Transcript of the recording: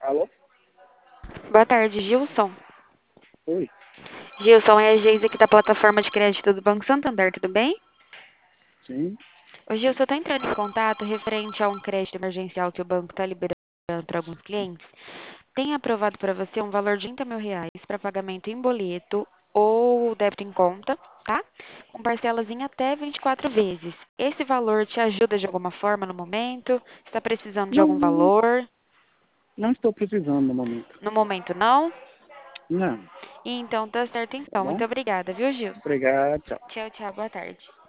Alô? Boa tarde, Gilson. Oi. Gilson, é a Geise aqui da plataforma de crédito do Banco Santander, tudo bem? Sim. Ô, Gilson, eu tô entrando em contato referente a um crédito emergencial que o banco está liberando para alguns clientes. Tem aprovado para você um valor de R$ 30.000 para pagamento em boleto ou débito em conta, tá? Com parcelas em até 24 vezes. Esse valor te ajuda de alguma forma no momento? Está precisando de algum Não, valor? não estou precisando no momento. No momento, não? Não. Então, tá certo Tá então. bom? Muito obrigada, viu, Gilson? Obrigado. Tchau. Tchau, tchau. Boa tarde.